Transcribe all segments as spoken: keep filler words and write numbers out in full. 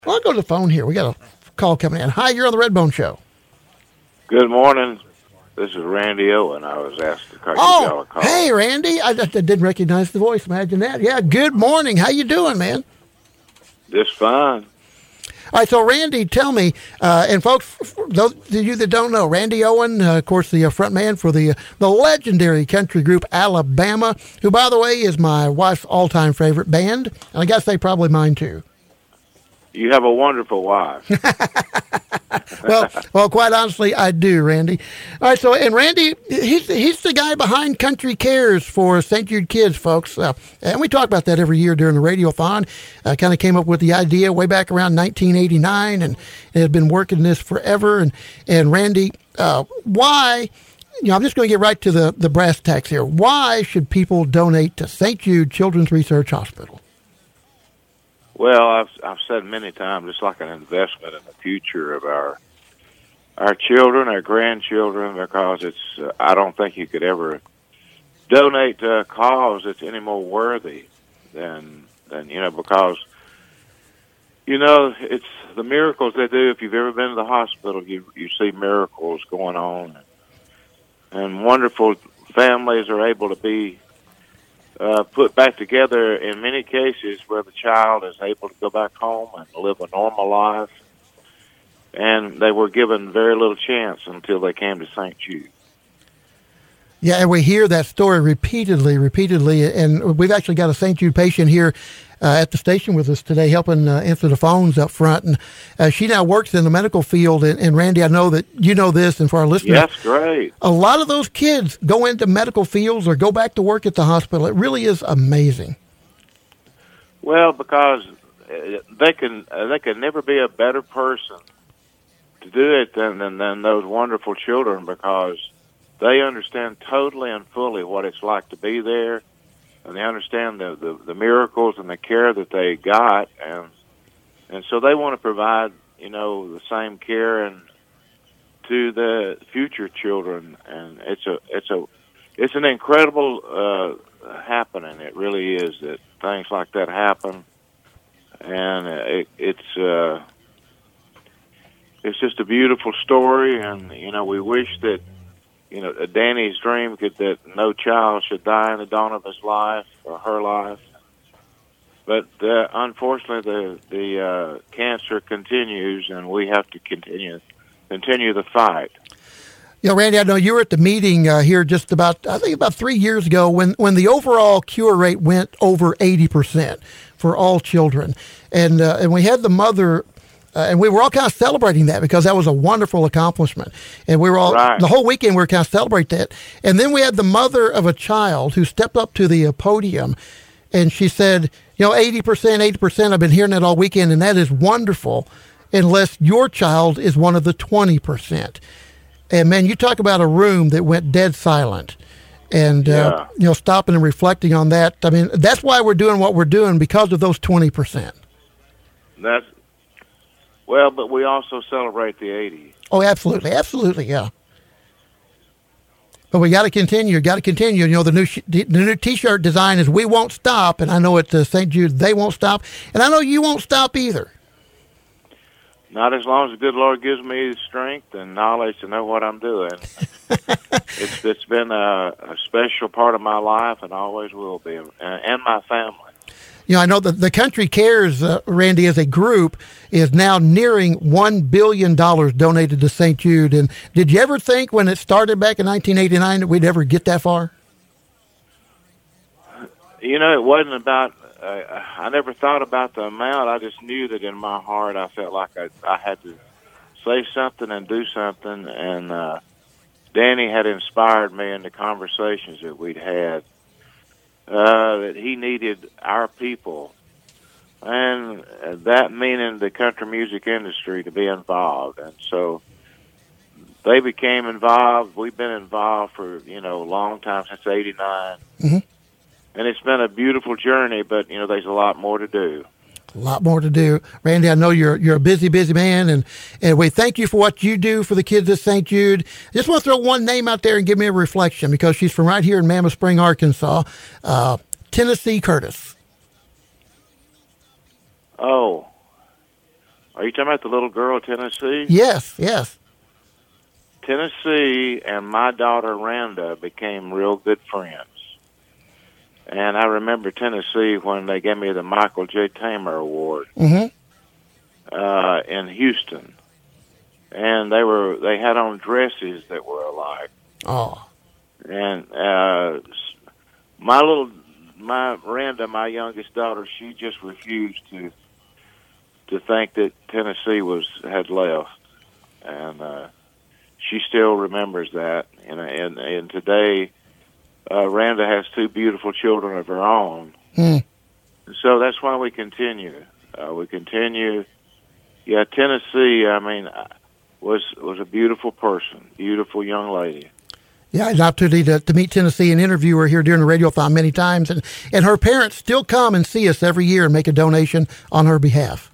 Well, I'll go to the phone here. We got a call coming in. Hi, you're on the Redbone Show. Good morning. This is Randy Owen. I was asked to call oh, you a call. Hey, Randy. I, I didn't recognize the voice. Imagine that. Yeah, good morning. How you doing, man? Just fine. All right, so Randy, tell me, uh, and folks, those of you that don't know, Randy Owen, uh, of course, the uh, front man for the uh, the legendary country group Alabama, who, by the way, is my wife's all-time favorite band, and I guess they probably mine too. You have a wonderful wife. well, well, quite honestly, I do, Randy. All right, so, and Randy, he's he's the guy behind Country Cares for Saint Jude Kids, folks. Uh, and we talk about that every year during the Radiothon. Uh, kind of came up with the idea way back around nineteen eighty-nine and, and had been working this forever. And, and Randy, uh, why, you know, I'm just going to get right to the, the brass tacks here. Why should people donate to Saint Jude Children's Research Hospital? Well, I've I've said many times, it's like an investment in the future of our our children, our grandchildren, because it's. Uh, I don't think you could ever donate to a cause that's any more worthy than than you know, because you know it's the miracles they do. If you've ever been to the hospital, you you see miracles going on, and wonderful families are able to be. Uh, put back together in many cases where the child is able to go back home and live a normal life. And they were given very little chance until they came to Saint Jude. Yeah, and we hear that story repeatedly, repeatedly. And we've actually got a Saint Jude patient here uh, at the station with us today, helping uh, answer the phones up front. And uh, she now works in the medical field. And, and Randy, I know that you know this, and for our listeners, that's great. A lot of those kids go into medical fields or go back to work at the hospital. It really is amazing. Well, because they can they can never be a better person to do it than than, than those wonderful children, because they understand totally and fully what it's like to be there, and they understand the, the, the miracles and the care that they got, and and so they want to provide, you know, the same care and to the future children, and it's a it's a it's an incredible uh, happening. It really is that things like that happen, and it, it's uh, it's just a beautiful story, and you know, we wish that. You know, Danny's dream could that no child should die in the dawn of his life or her life. But uh, unfortunately, the the uh, cancer continues, and we have to continue continue the fight. You know, Randy, I know you were at the meeting uh, here just about, I think about three years ago when, when the overall cure rate went over eighty percent for all children. And, uh, and we had the mother... Uh, and we were all kind of celebrating that because that was a wonderful accomplishment. And we were all, right. The whole weekend we were kind of celebrating that. And then we had the mother of a child who stepped up to the uh, podium and she said, you know, eighty percent, eighty percent, I've been hearing that all weekend, and that is wonderful unless your child is one of the twenty percent. And man, you talk about a room that went dead silent. And, yeah. uh, you know, stopping and reflecting on that. I mean, that's why we're doing what we're doing, because of those twenty percent. That's, Well, but we also celebrate the eighties. Oh, absolutely. Absolutely, yeah. But we got to continue. Got to continue. You know, the new sh- the new T-shirt design is "We Won't Stop," and I know at uh, Saint Jude they won't stop, and I know you won't stop either. Not as long as the good Lord gives me the strength and knowledge to know what I'm doing. it's it's been a, a special part of my life, and always will be, and, and my family. You know, I know that the Country Cares, uh, Randy, as a group, is now nearing one billion dollars donated to Saint Jude. And did you ever think when it started back in nineteen eighty-nine that we'd ever get that far? You know, it wasn't about, uh, I never thought about the amount. I just knew that in my heart I felt like I, I had to say something and do something. And uh, Danny had inspired me in the conversations that we'd had. Uh, that he needed our people, and that meaning the country music industry, to be involved. And so they became involved. We've been involved for, you know, a long time, since eighty-nine. Mm-hmm. And it's been a beautiful journey, but, you know, there's a lot more to do. A lot more to do. Randy, I know you're you're a busy, busy man, and, and we thank you for what you do for the kids at Saint Jude. I just want to throw one name out there and give me a reflection, because she's from right here in Mammoth Spring, Arkansas, uh, Tennessee Curtis. Oh, Are you talking about the little girl of Tennessee? Yes, yes. Tennessee and my daughter Randa became real good friends. And I remember Tennessee when they gave me the Michael J. Tamer Award Mm-hmm. uh, in Houston. And they were they had on dresses that were alike. Oh. And uh, my little, my Randa, my youngest daughter, she just refused to to think that Tennessee was had left. And uh, she still remembers that. And, and, and today, uh, Randa has two beautiful children of her own. Mm. So that's why we continue. Uh, we continue. Yeah, Tennessee, I mean, was was a beautiful person, beautiful young lady. Yeah, I had an opportunity to, to meet Tennessee and interview her here during the Radiothon many times. And, and her parents still come and see us every year and make a donation on her behalf.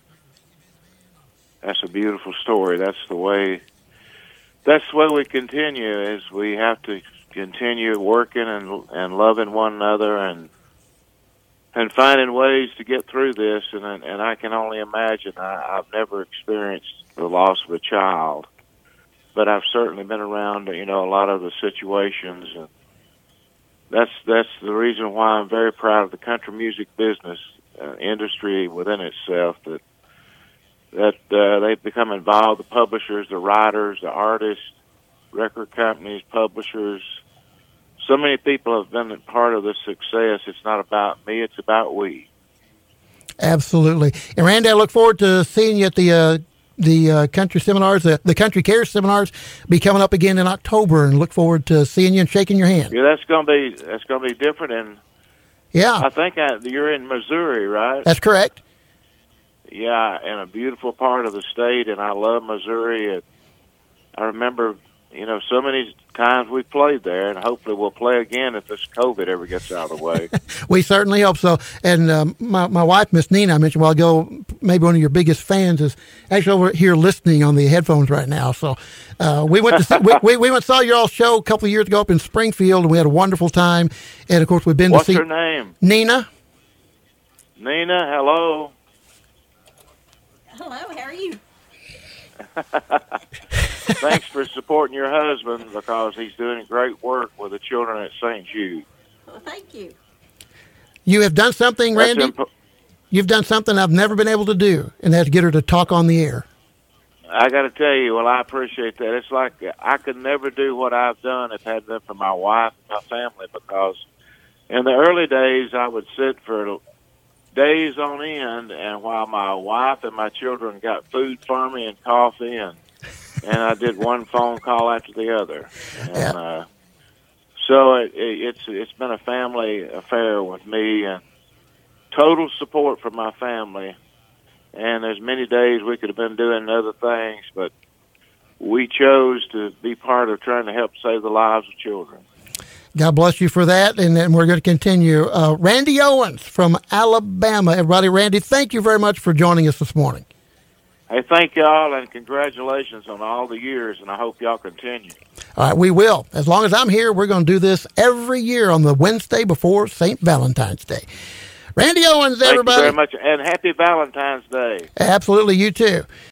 That's a beautiful story. That's the way, that's the way we continue, is we have to continue working and and loving one another and and finding ways to get through this. And and I can only imagine. I, I've never experienced the loss of a child, but I've certainly been around, you know, a lot of the situations, and that's that's the reason why I'm very proud of the country music business uh, industry within itself. That that uh, they've become involved. The publishers, the writers, the artists, record companies, publishers. So many people have been a part of this success. It's not about me; it's about we. Absolutely. And Randy, I look forward to seeing you at the uh, the uh, country seminars. The, the Country Cares seminars be coming up again in October, and look forward to seeing you and shaking your hand. Yeah, that's gonna be that's gonna be different. And yeah, I think I, you're in Missouri, right? That's correct. Yeah, in a beautiful part of the state, and I love Missouri. And I remember, you know, so many times we played there, and hopefully we'll play again if this COVID ever gets out of the way. We certainly hope so. And um, my my wife, Miss Nina, I mentioned a while ago, maybe one of your biggest fans is actually over here listening on the headphones right now. So uh, we went to see, we, we we went and saw your all show a couple of years ago up in Springfield, and we had a wonderful time. And of course, we've been What's to see her name? Nina. Nina, hello. Hello, how are you? Thanks for supporting your husband, because he's doing great work with the children at Saint Jude. Well, thank you. You have done something, That's Randy. imp- You've done something I've never been able to do, and that's get her to talk on the air. I got to tell you, well, I appreciate that. It's like I could never do what I've done if it hadn't been for my wife and my family, because in the early days, I would sit for days on end, and while my wife and my children got food for me and coffee, and and I did one phone call after the other. And uh, so it, it, it's it's been a family affair with me, and total support from my family. And there's many days we could have been doing other things, but we chose to be part of trying to help save the lives of children. God bless you for that, and, and we're going to continue. Uh, Randy Owens from Alabama. Everybody, Randy, thank you very much for joining us this morning. Hey, thank y'all, and congratulations on all the years, and I hope y'all continue. All right, we will. As long as I'm here, we're going to do this every year on the Wednesday before Saint Valentine's Day. Randy Owens, everybody. Thank you very much, and happy Valentine's Day. Absolutely, you too.